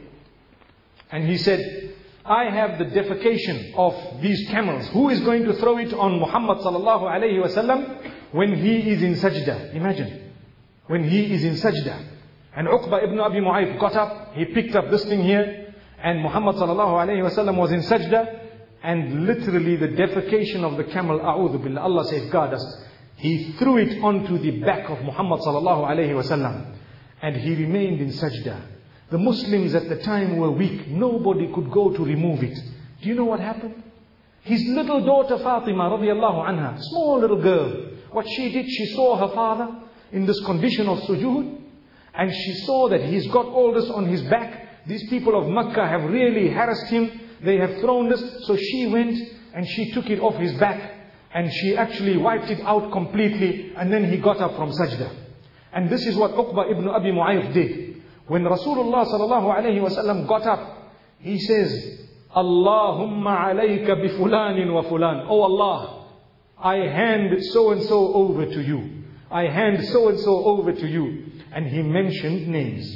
and he said, I have the defecation of these camels. Who is going to throw it on Muhammad sallallahu alayhi wa sallam when he is in sajda? Imagine. When he is in sajda. And Uqbah ibn Abi Mu'ayth got up, he picked up this thing here, and Muhammad sallallahu alayhi wa sallam was in sajda, and literally the defecation of the camel, a'udhu billah, Allah safeguard us, he threw it onto the back of Muhammad sallallahu alayhi wa sallam. And he remained in sajda. The Muslims at the time were weak. Nobody could go to remove it. Do you know what happened? His little daughter Fatima radiallahu anha, small little girl, what she did, she saw her father in this condition of sujood. And she saw that he's got all this on his back. These people of Makkah have really harassed him. They have thrown this. So she went and she took it off his back. And she actually wiped it out completely. And then he got up from sajda. And this is what Uqbah ibn Abi Mu'ayth did. When Rasulullah sallallahu alayhi wa sallam got up, he says, Allahumma alayka bi fulanin wa fulan. Oh Allah, I hand so and so over to you. I hand so and so over to you. And he mentioned names.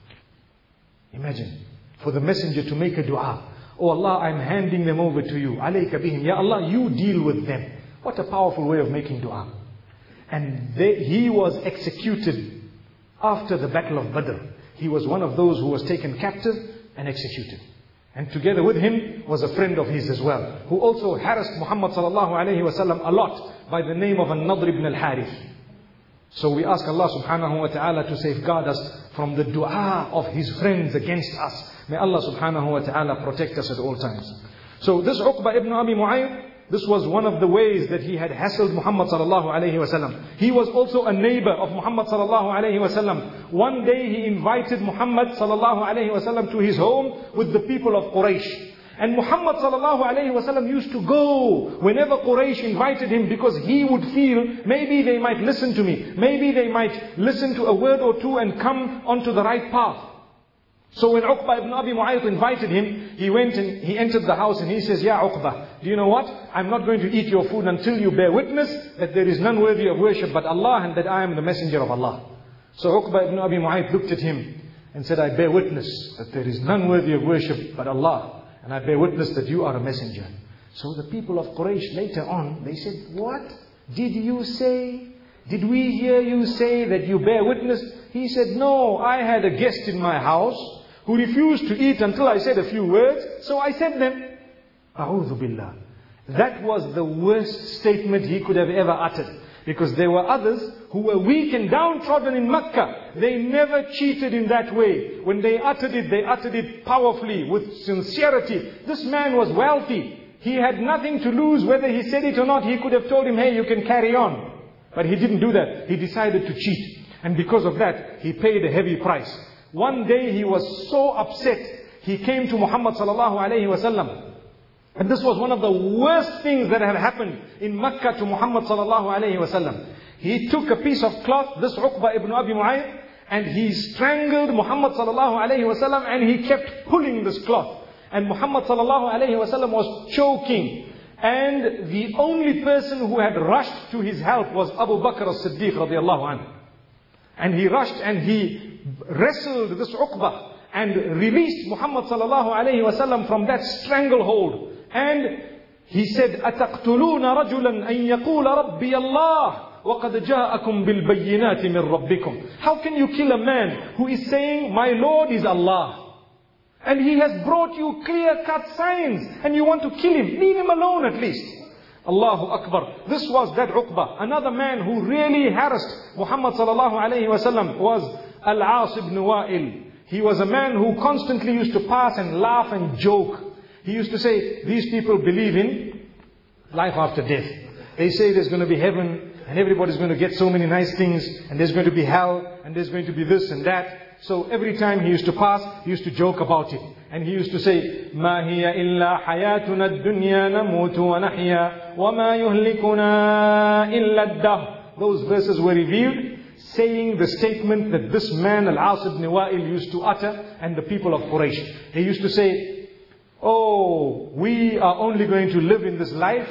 Imagine, for the messenger to make a dua. Oh Allah, I'm handing them over to you. Alayka bihim. Ya Allah, you deal with them. What a powerful way of making dua. And they, he was executed after the battle of Badr. He was one of those who was taken captive and executed. And together with him was a friend of his as well, who also harassed Muhammad sallallahu alayhi wa sallam a lot by the name of An-Nadr ibn al-Harith. So we ask Allah subhanahu wa ta'ala to safeguard us from the dua of his friends against us. May Allah subhanahu wa ta'ala protect us at all times. So this Uqbah ibn Abi Mu'ayth, this was one of the ways that he had hassled Muhammad sallallahu alayhi wa sallam. He was also a neighbor of Muhammad sallallahu alayhi wa sallam. One day he invited Muhammad sallallahu alayhi wa sallam to his home with the people of Quraysh. And Muhammad sallallahu alayhi wa sallam used to go whenever Quraysh invited him, because he would feel maybe they might listen to me. Maybe they might listen to a word or two and come onto the right path. So when Uqbah ibn Abi Mu'ayth invited him, he went and he entered the house and he says, Ya Uqbah, do you know what? I'm not going to eat your food until you bear witness that there is none worthy of worship but Allah, and that I am the messenger of Allah. So Uqbah ibn Abi Mu'ayth looked at him and said, I bear witness that there is none worthy of worship but Allah, and I bear witness that you are a messenger. So the people of Quraysh later on, they said, what did you say? Did we hear you say that you bear witness? He said, no, I had a guest in my house who refused to eat until I said a few words, so I said them. A'udhu billah. That was the worst statement he could have ever uttered. Because there were others who were weak and downtrodden in Makkah. They never cheated in that way. When they uttered it, they uttered it powerfully, with sincerity. This man was wealthy. He had nothing to lose. Whether he said it or not, he could have told him, hey, you can carry on. But he didn't do that. He decided to cheat. And because of that, he paid a heavy price. One day he was so upset, he came to Muhammad sallallahu alayhi wa sallam. And this was one of the worst things that had happened in Mecca to Muhammad sallallahu alayhi wa sallam. He took a piece of cloth, this Uqba ibn Abi Mu'ayth, and he strangled Muhammad sallallahu alayhi wa sallam, and he kept pulling this cloth. And Muhammad sallallahu alayhi wa sallam was choking. And the only person who had rushed to his help was Abu Bakr as-Siddiq radiallahu anhu. And he rushed and he wrestled this Uqba and released Muhammad sallallahu alayhi wa sallam from that stranglehold. And he said, أَتَقْتُلُونَ رَجُلًا أَن يَقُولَ رَبِّيَ اللَّهِ وَقَدْ جَاءَكُمْ بِالْبَيِّنَاتِ مِنْ رَبِّكُمْ. How can you kill a man who is saying, my Lord is Allah, and He has brought you clear-cut signs, and you want to kill him? Leave him alone at least. Allahu Akbar. This was that Uqba. Another man who really harassed Muhammad sallallahu alayhi wa sallam was Al-As ibn Wa'il. He was a man who constantly used to pass and laugh and joke. He used to say, these people believe in life after death. They say there's going to be heaven, and everybody's going to get so many nice things, and there's going to be hell, and there's going to be this and that. So every time he used to pass, he used to joke about it. And he used to say, مَا هِيَ إِلَّا حَيَاتُنَا الدُّنْيَا نَمُوتُ وَنَحْيَا وَمَا يُهْلِكُنَا إِلَّا الدَّهْرُ. Those verses were revealed, saying the statement that this man, Al-As ibn Wa'il, used to utter, and the people of Quraysh. They used to say, oh, we are only going to live in this life,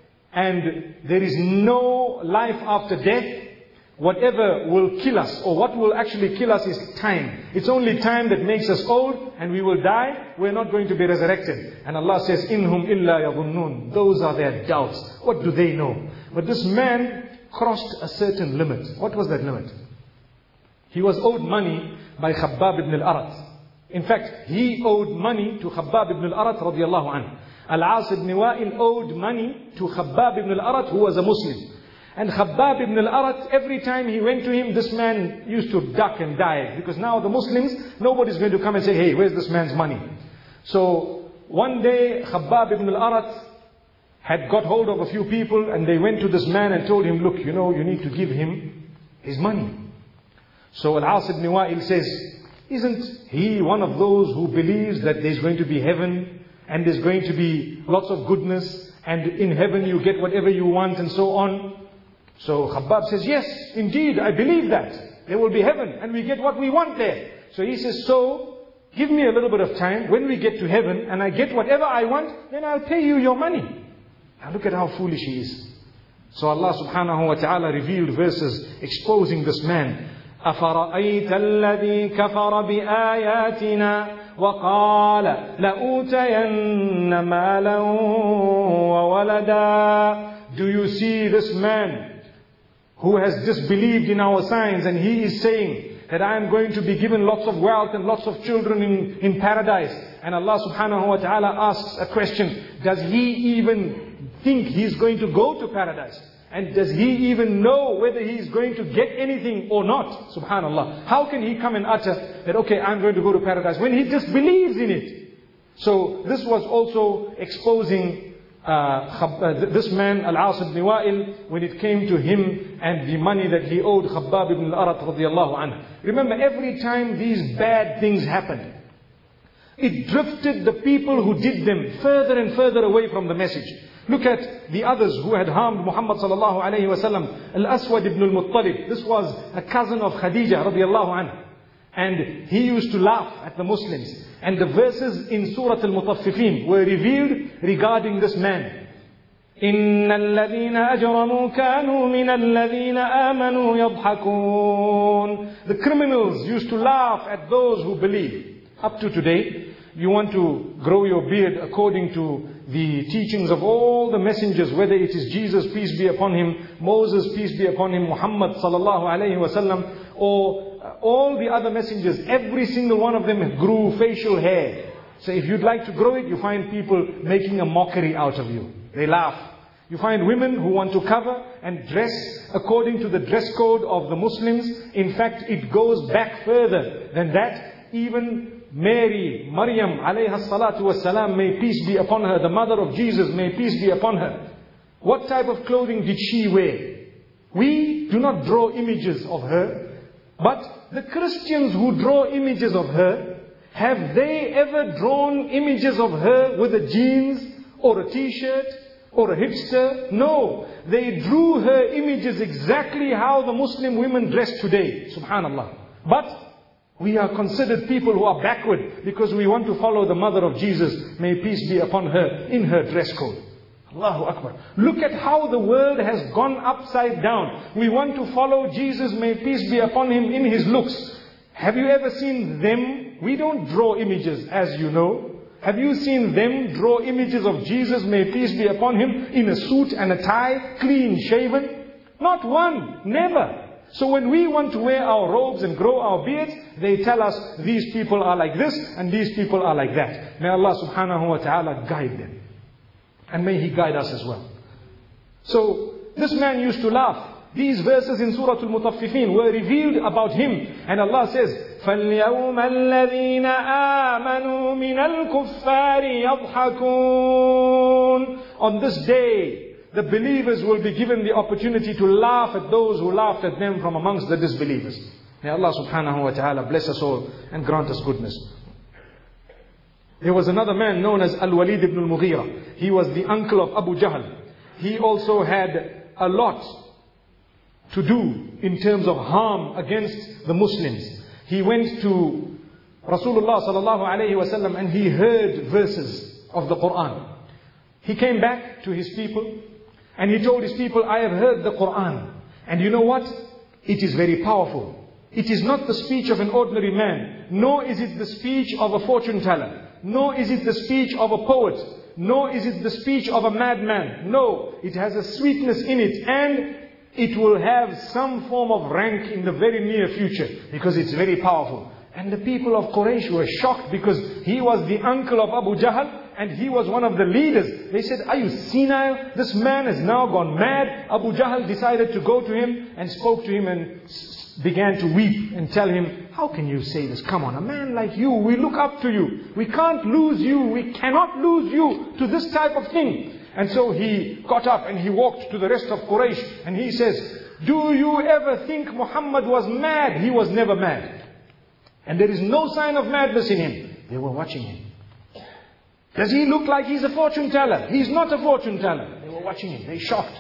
and there is no life after death. Whatever will kill us, or what will actually kill us, is time. It's only time that makes us old, and we will die. We're not going to be resurrected. And Allah says, "Inhum illa yadhunnun." Those are their doubts. What do they know? But this man crossed a certain limit. What was that limit? He was owed money by Khabbab ibn al-Arat. In fact, he owed money to Khabbab ibn al-Arat radiyallahu anhu. Al-As ibn Wa'il owed money to Khabbab ibn al-Arat, who was a Muslim. And Khabbab ibn al-Arat, every time he went to him, this man used to duck and dive. Because now the Muslims, nobody's going to come and say, hey, where's this man's money? So one day, Khabbab ibn al-Arat had got hold of a few people, and they went to this man and told him, look, you know, you need to give him his money. So Al-As ibn Wa'il says, isn't he one of those who believes that there's going to be heaven, and there's going to be lots of goodness, and in heaven you get whatever you want, and so on? So Khabbab says, yes, indeed, I believe that. There will be heaven, and we get what we want there. So he says, so, give me a little bit of time. When we get to heaven, and I get whatever I want, then I'll pay you your money. Now look at how foolish he is. So Allah subhanahu wa ta'ala revealed verses exposing this man. أَفَرَأَيْتَ الَّذِي كَفَرَ بِآيَاتِنَا وَقَالَ لَأُوتَيَنَّ مَالًا وَوَلَدًا. Do you see this man who has disbelieved in our signs, and he is saying that I am going to be given lots of wealth and lots of children in, in paradise? And Allah subhanahu wa ta'ala asks a question. Does he even think he's going to go to paradise? And does he even know whether he's going to get anything or not? Subhanallah. How can he come and utter that, okay, I'm going to go to paradise, when he disbelieves in it? So this was also exposing Uh, this man, Al-As ibn Wa'il, when it came to him and the money that he owed Khabbab ibn al-Arat radiyallahu anhu. Remember, every time these bad things happened, it drifted the people who did them further and further away from the message. Look at the others who had harmed Muhammad sallallahu alayhi wa sallam. Al-Aswad ibn al-Muttalib. This was a cousin of Khadija radiyallahu anha. And he used to laugh at the Muslims. And the verses in Surah Al-Mutaffifin were revealed regarding this man. إِنَّ الَّذِينَ أَجْرَمُوا كَانُوا مِنَ الَّذِينَ آمَنُوا يَضْحَكُونَ. The criminals used to laugh at those who believe. Up to today, you want to grow your beard according to the teachings of all the messengers, whether it is Jesus, peace be upon him, Moses, peace be upon him, Muhammad sallallahu alayhi wa sallam, or all the other messengers, every single one of them grew facial hair. So if you'd like to grow it, you find people making a mockery out of you. They laugh. You find women who want to cover and dress according to the dress code of the Muslims. In fact, it goes back further than that. Even Mary, Maryam alayha salatu wassalam, may peace be upon her, the mother of Jesus, may peace be upon her. What type of clothing did she wear? We do not draw images of her. But the Christians who draw images of her, have they ever drawn images of her with the jeans or a t-shirt, or a hipster. No, they drew her images exactly how the Muslim women dress today. Subhanallah. But we are considered people who are backward because we want to follow the mother of Jesus, may peace be upon her, in her dress code. Allahu Akbar. Look at how the world has gone upside down. We want to follow Jesus, may peace be upon him, in his looks. Have you ever seen them? We don't draw images, as you know. Have you seen them draw images of Jesus, may peace be upon him, in a suit and a tie, clean shaven? Not one. Never. So when we want to wear our robes and grow our beards, they tell us these people are like this and these people are like that. May Allah subhanahu wa ta'ala guide them. And may He guide us as well. So this man used to laugh. These verses in Surah Al-Mutaffifin were revealed about him. And Allah says, فَالْيَوْمَ الَّذِينَ آمَنُوا مِنَ الْكُفَّارِ يَضْحَكُونَ. On this day, the believers will be given the opportunity to laugh at those who laughed at them from amongst the disbelievers. May Allah subhanahu wa ta'ala bless us all and grant us goodness. There was another man known as Al-Walid ibn al-Mughira. He was the uncle of Abu Jahl. He also had a lot to do in terms of harm against the Muslims. He went to Rasulullah sallallahu alayhi wa sallam and he heard verses of the Quran. He came back to his people and he told his people, I have heard the Quran. And you know what? It is very powerful. It is not the speech of an ordinary man, nor is it the speech of a fortune teller, nor is it the speech of a poet, nor is it the speech of a madman. No, it has a sweetness in it, and it will have some form of rank in the very near future, because it's very powerful. And the people of Quraysh were shocked because he was the uncle of Abu Jahl and he was one of the leaders. They said, are you senile? This man has now gone mad. Abu Jahl decided to go to him and spoke to him and began to weep and tell him, how can you say this? Come on, a man like you, we look up to you. We can't lose you. We cannot lose you to this type of thing. And so he got up and he walked to the rest of Quraysh and he says, do you ever think Muhammad was mad? He was never mad. And there is no sign of madness in him. They were watching him. Does he look like he's a fortune teller? He's not a fortune teller. They were watching him. They shocked.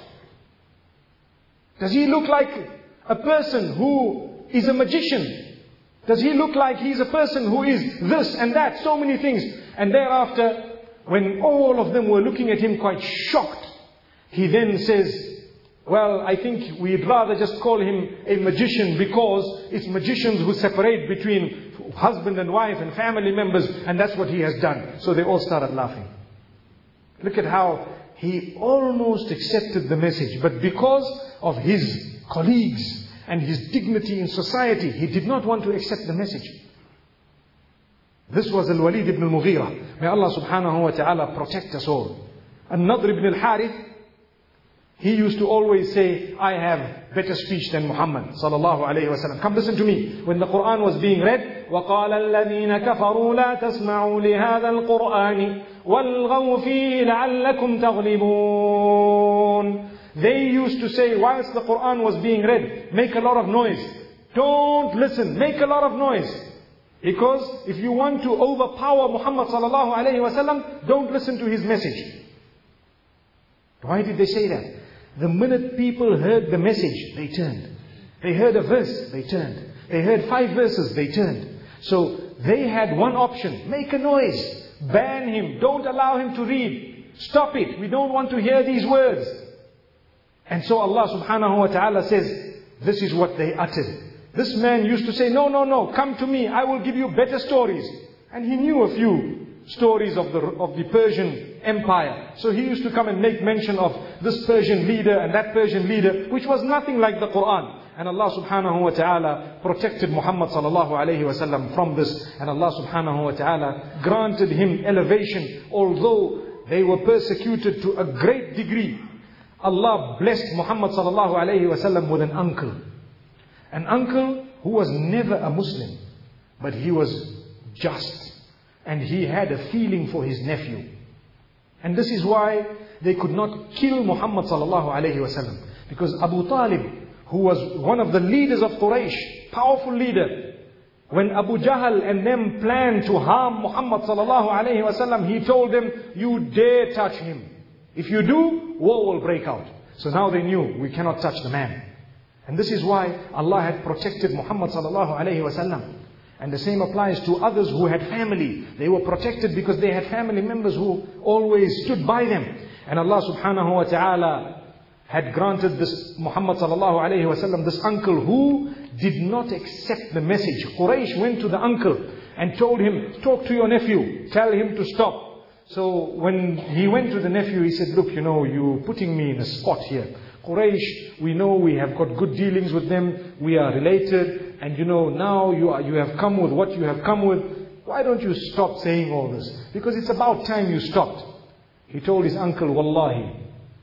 Does he look like a person who is a magician? Does he look like he's a person who is this and that? So many things. And thereafter, when all of them were looking at him quite shocked, he then says, well, I think we'd rather just call him a magician because it's magicians who separate between husband and wife and family members, and that's what he has done. So they all started laughing. Look at how he almost accepted the message, but because of his colleagues and his dignity in society, he did not want to accept the message. This was Al-Walid ibn al-Mughira. May Allah subhanahu wa ta'ala protect us all. An-Nadr ibn al-Harith, he used to always say, I have better speech than Muhammad sallallahu alayhi wa sallam. Come listen to me. When the Quran was being read, وَقَالَ الَّذِينَ كَفَرُوا لَا تَسْمَعُوا لِهَذَا الْقُرْآنِ وَالْغَوْا فِيهِ لَعَلَّكُمْ تَغْلِبُونَ. They used to say, whilst the Quran was being read, make a lot of noise. Don't listen. Make a lot of noise. Because if you want to overpower Muhammad sallallahu alayhi wa sallam, don't listen to his message. Why did they say that? The minute people heard the message, they turned. They heard a verse, they turned. They heard five verses, they turned. So they had one option. Make a noise. Ban him. Don't allow him to read. Stop it. We don't want to hear these words. And so Allah subhanahu wa ta'ala says, this is what they uttered. This man used to say, no, no, no, come to me. I will give you better stories. And he knew a few stories of the of the Persian Empire. So he used to come and make mention of this Persian leader and that Persian leader, which was nothing like the Quran. And Allah subhanahu wa ta'ala protected Muhammad sallallahu alayhi wa sallam from this. And Allah subhanahu wa ta'ala granted him elevation. Although they were persecuted to a great degree, Allah blessed Muhammad sallallahu alayhi wa sallam with an uncle. An uncle who was never a Muslim, but he was just. And he had a feeling for his nephew. And this is why they could not kill Muhammad sallallahu alayhi wa sallam. Because Abu Talib, who was one of the leaders of Quraysh, powerful leader, When Abu Jahl and them planned to harm Muhammad sallallahu alayhi wa sallam, he told them, you dare touch him. If you do, war will break out. So now they knew, we cannot touch the man. And this is why Allah had protected Muhammad sallallahu alayhi wa sallam. And the same applies to others who had family. They were protected because they had family members who always stood by them. And Allah subhanahu wa ta'ala had granted this Muhammad sallallahu alayhi wa sallam, this uncle who did not accept the message. Quraysh went to the uncle and told him, talk to your nephew, tell him to stop. So when he went to the nephew, he said, look, you know, you're putting me in a spot here. Quraysh, we know we have got good dealings with them, we are related, and you know, now you are, you have come with what you have come with. Why don't you stop saying all this? Because it's about time you stopped. He told his uncle, Wallahi,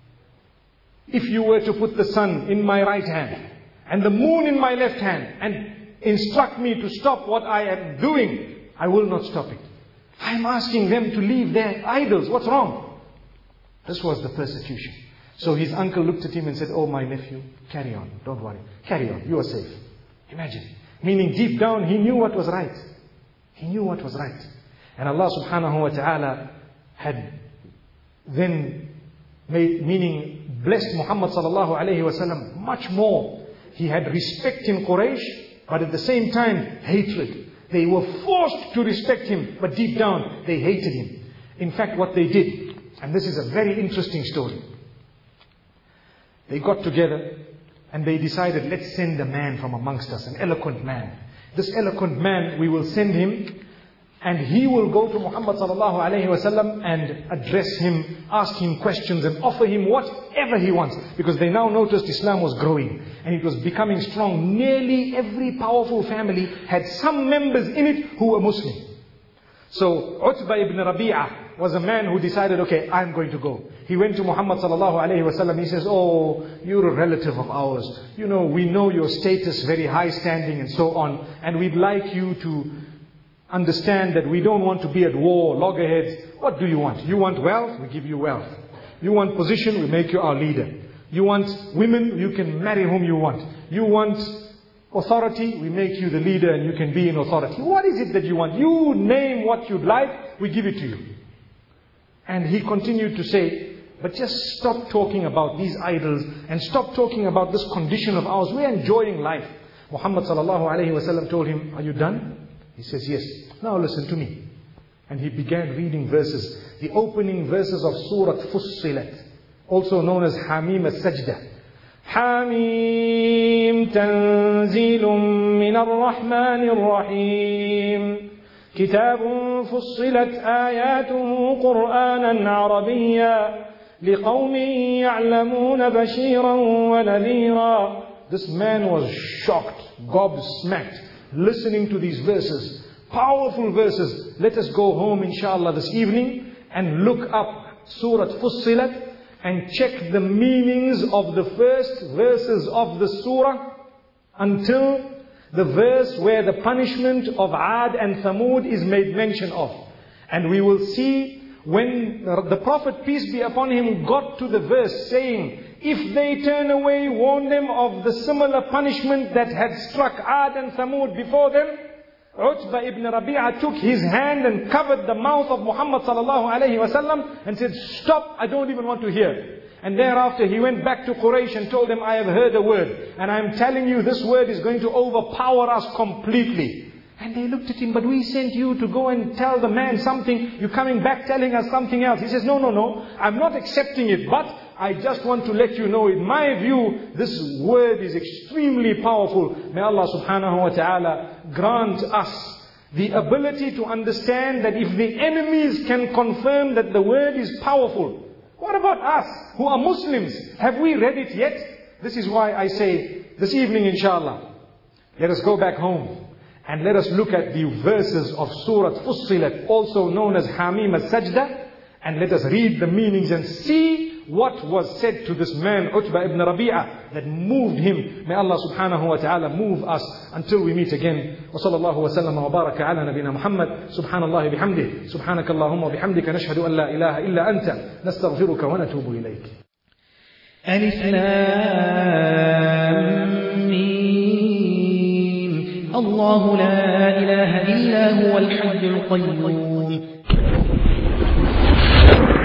if you were to put the sun in my right hand and the moon in my left hand and instruct me to stop what I am doing, I will not stop it. I am asking them to leave their idols. What's wrong? This was the persecution. So his uncle looked at him and said, oh my nephew, carry on, don't worry, carry on, you are safe. Imagine. Meaning deep down he knew what was right. He knew what was right. And Allah subhanahu wa ta'ala had then made, meaning blessed Muhammad sallallahu alayhi wa sallam much more. He had respect in Quraysh, but at the same time hatred. They were forced to respect him, but deep down they hated him. In fact, what they did, and this is a very interesting story. They got together and they decided, let's send a man from amongst us, an eloquent man. This eloquent man, we will send him and he will go to Muhammad sallallahu alayhi wa sallam and address him, ask him questions and offer him whatever he wants. Because they now noticed Islam was growing and it was becoming strong. Nearly every powerful family had some members in it who were Muslim. So Utbah ibn Rabi'ah was a man who decided, okay, I'm going to go. He went to Muhammad sallallahu alayhi wa sallam. He says, oh, you're a relative of ours. You know, we know your status, very high standing and so on. And we'd like you to understand that we don't want to be at war, loggerheads. What do you want? You want wealth? We give you wealth. You want position? We make you our leader. You want women? You can marry whom you want. You want authority? We make you the leader and you can be in authority. What is it that you want? You name what you'd like, we give it to you. And he continued to say, but just stop talking about these idols and stop talking about this condition of ours. We're enjoying life. Muhammad sallallahu alayhi wa sallam told him, are you done? He says, yes. Now listen to me. And he began reading verses. The opening verses of Surah Fussilat, also known as Hamim al-Sajdah. Hamim tanzilum min ar-Rahman ar-Rahim. كتاب فصلت آياته قرآنا عربيا لقوم يعلمون بشيرا ونذيرا. This man was shocked, gobsmacked, listening to these verses, powerful verses. Let us go home inshallah this evening and look up Surah Fussilat and check the meanings of the first verses of the surah until the verse where the punishment of Ad and Thamud is made mention of. And we will see when the Prophet, peace be upon him, got to the verse saying, if they turn away, warn them of the similar punishment that had struck Ad and Thamud before them. Utbah ibn Rabi'ah took his hand and covered the mouth of Muhammad sallallahu alayhi wa sallam and said, stop, I don't even want to hear. And thereafter he went back to Quraysh and told them, I have heard a word. And I am telling you, this word is going to overpower us completely. And they looked at him, but we sent you to go and tell the man something. You're coming back telling us something else. He says, no, no, no, I'm not accepting it. But I just want to let you know, in my view, this word is extremely powerful. May Allah subhanahu wa ta'ala grant us the ability to understand that if the enemies can confirm that the word is powerful, what about us who are Muslims? Have we read it yet? This is why I say, this evening inshallah, let us go back home and let us look at the verses of Surah Fussilat, also known as Hamim al-Sajdah, and let us read the meanings and see what was said to this man Utbah ibn Rabi'ah that moved him. May Allah subhanahu wa ta'ala move us until we meet again. Wa sallallahu wa sallam wa baraka ala nabina Muhammad. Subhanallah bihamdih. Subhanakallahumma bihamdika nashhadu an la ilaha illa anta. Nastaghfiruka wa natubu ilayk. Alif Lam Mim. Allah الله لا إله إلا هو الحي القيوم.